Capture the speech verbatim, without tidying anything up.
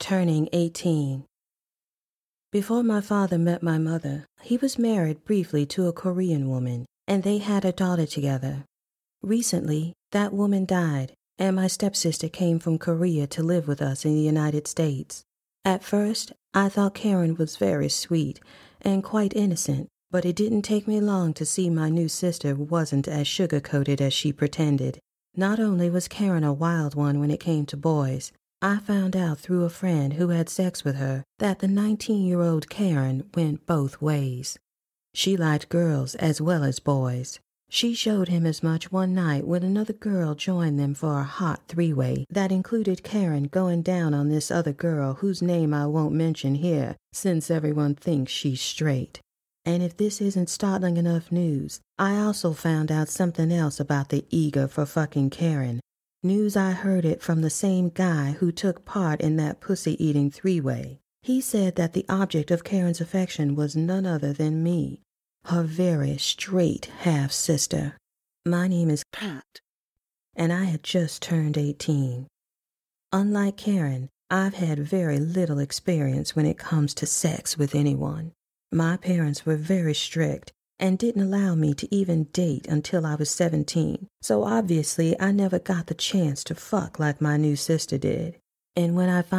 Turning eighteen. Before my father met my mother, he was married briefly to a Korean woman, and they had a daughter together. Recently, that woman died, and my stepsister came from Korea to live with us in the United States. At first, I thought Karen was very sweet and quite innocent, but it didn't take me long to see my new sister wasn't as sugar-coated as she pretended. Not only was Karen a wild one when it came to boys, I found out through a friend who had sex with her that the nineteen-year-old Karen went both ways. She liked girls as well as boys. She showed him as much one night when another girl joined them for a hot three-way that included Karen going down on this other girl whose name I won't mention here since everyone thinks she's straight. And if this isn't startling enough news, I also found out something else about the eager for fucking Karen. News I heard it from the same guy who took part in that pussy-eating three-way. He said that the object of Karen's affection was none other than me, her very straight half-sister. My name is Pat, and I had just turned eighteen. Unlike Karen, I've had very little experience when it comes to sex with anyone. My parents were very strict and didn't allow me to even date until I was seventeen, so obviously I never got the chance to fuck like my new sister did. And when I